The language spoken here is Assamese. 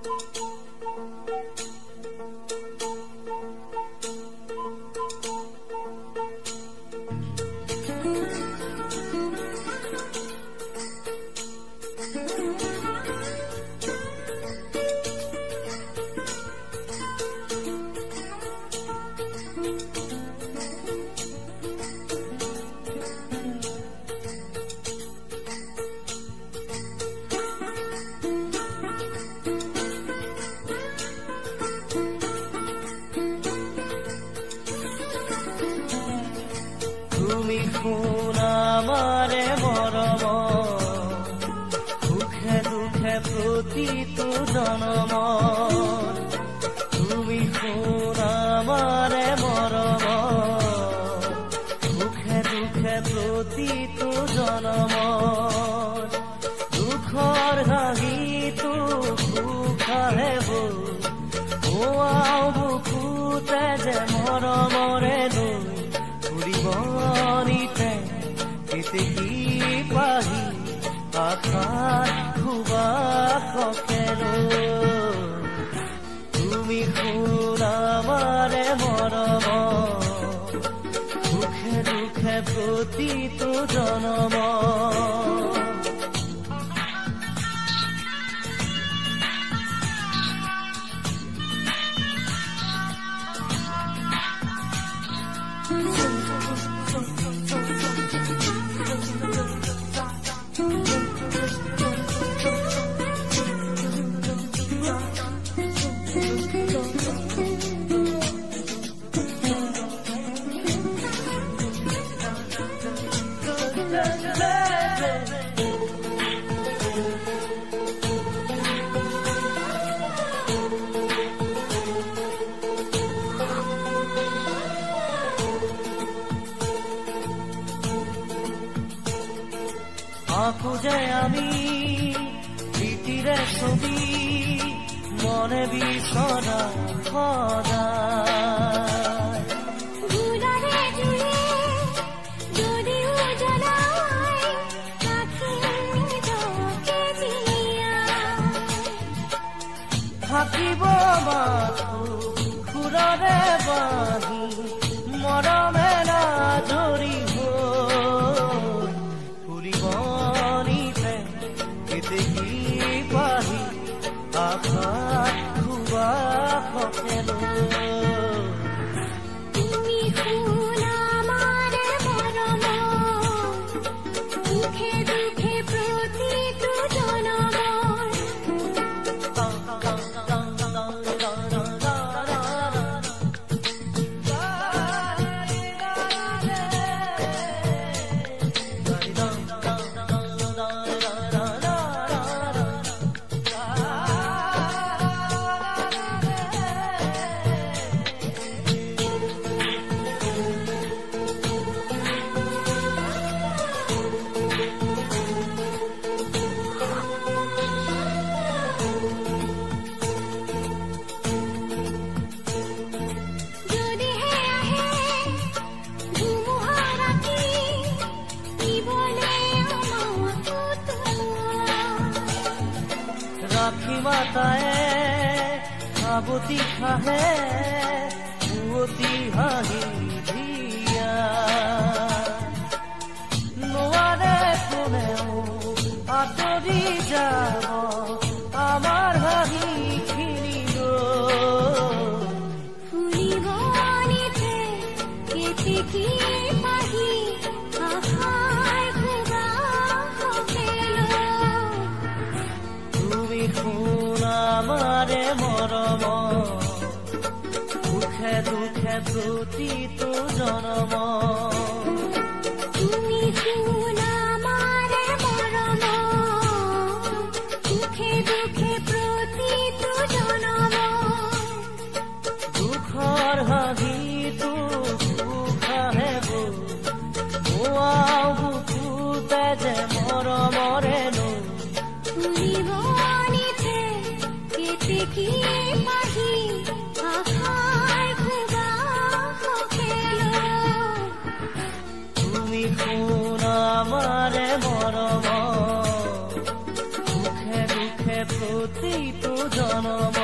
তুমি শুন আমারে মৰম সুখে দুখে প্ৰতিটো জনম তুমি শুন আমারে মৰম সুখে দুখে প্ৰতিটো জনম দুখৰ হাঁহিটো সুখাহে বৌ বুকুতে যে মৰমৰে লৈ ফুৰিবনিতে কেতেকী পাহি আশাত সুবাসকেলো তুমি শুন আমাৰে মৰম সুখে দুখে প্ৰতিটো জনম খুঁজে আমি প্রীতিরে ছবি মনে বিছনা সদায় থাকিব মাথো সুৰৰে বাঁহী মৰমেৰা জৰি কেতেকী পাহি আশাত সুবাসকেলো তুমি শুন আমাৰে মৰম সুখে দুখে প্ৰতিটো জনম রাখি মাতায়ে সাবতি খাহে পুৱতি হাঁহি ধিয়া নোৱাৰে কোনেও আঁতৰি যাব আমাৰ হাঁহিখিনি ফুৰিবনিতে কেতেকী পাহি আশাৰ সুবাসকেলো তুমি শুন আমাৰে মৰম সুখে দুখে প্ৰতিটো জনম তুমি শুন আমাৰে মৰম সুখে দুখে প্ৰতিটো জনম দুখৰ হাঁহিটো সুখাহে বৌ বুকুতে যে মৰমৰে লৈ ফুৰিবনিতে কেতেকী পাহি আশাৰ সুবাসকেলো তুমি শুন আমাৰে মৰম সুখে দুখে প্ৰতিটো জনম